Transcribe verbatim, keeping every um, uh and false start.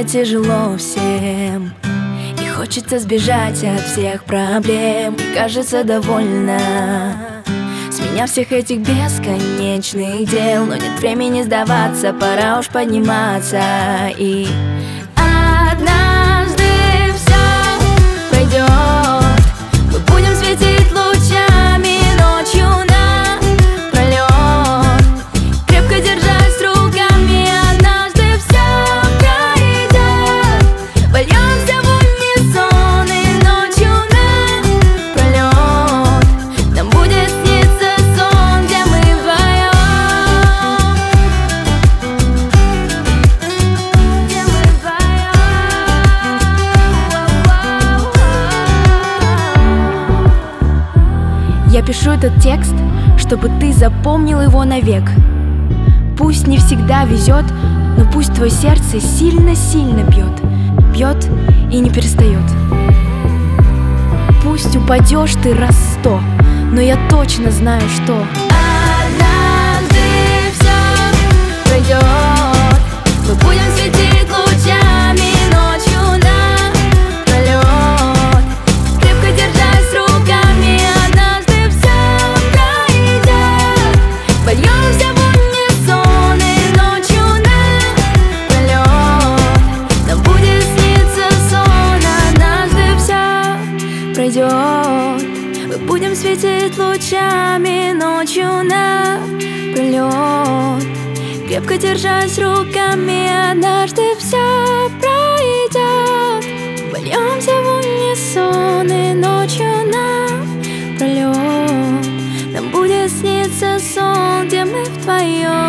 тяжело всем, и хочется сбежать от всех проблем. И кажется довольна с меня всех этих бесконечных дел. Но нет времени сдаваться, пора уж подниматься. И однажды все пройдет, мы будем светить лучами ночью напролет, крепко держась руками. Однажды все пройдет, вольемся в унисон, и ночью напролет нам будет сниться сон, где мы вдвоем, где мы вдвоем. Я пишу этот текст, чтобы ты запомнил его навек. Пусть не всегда везет, но пусть твое сердце сильно-сильно бьет, бьет и не перестает. Пусть упадешь ты раз сто, но я точно знаю, что однажды все пройдет, мы будем светить лучами ночью напролет, крепко держась руками. Однажды все пройдет, вольемся в унисон, и ночью напролет нам будет сниться сон. Однажды все пройдет, мы будем светить лучами ночью напролет, крепко держась руками. Однажды все пройдет, вольемся в унисон, и ночью напролет нам будет сниться сон, где мы вдвоем.